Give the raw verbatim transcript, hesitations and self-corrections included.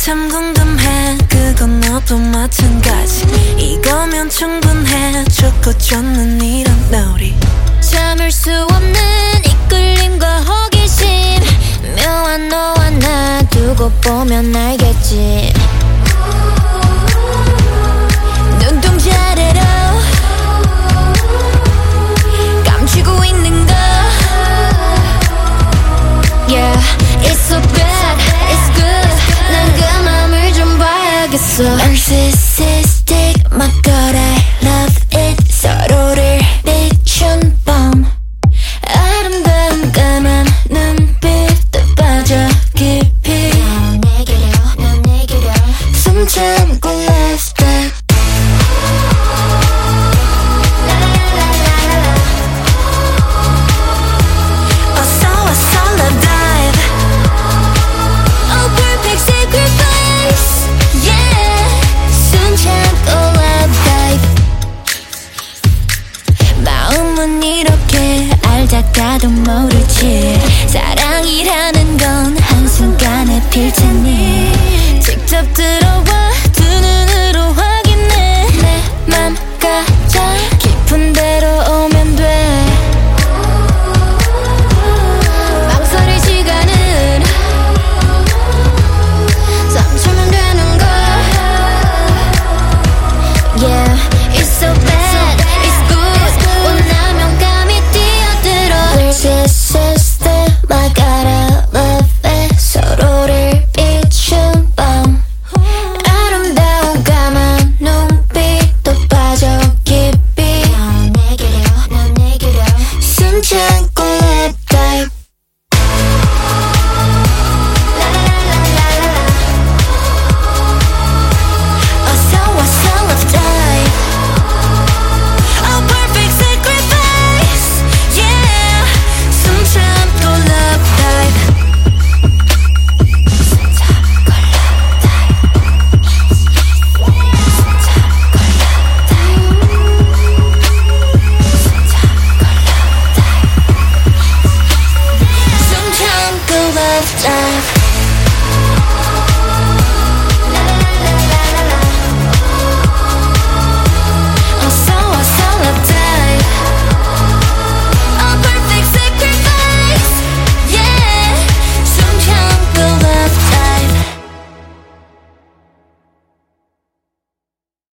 참 궁금해 그건 너도 마찬가지 이거면 충분해 좋고 좋는 이런 놀이 참을 수 없는 이끌림과 호기심 묘한 너와 나 두고 보면 알겠지 눈동자래로 감추고 있는 거 Yeah, it's so bad, it's good 난 그 맘을 좀 봐야겠어 Narcissistic, my god I love it 서로를 비춘 밤 아름다운 까만 눈빛도 빠져 깊이 넌 내게로 넌 내게로 숨 참고 last step 어서 와서 love dive Oh perfect sacrifice Yeah 숨 참고 love dive 마음은 이렇게 알다가도 모르지 사랑이라는 건 한순간에 필 테니 직접 들어와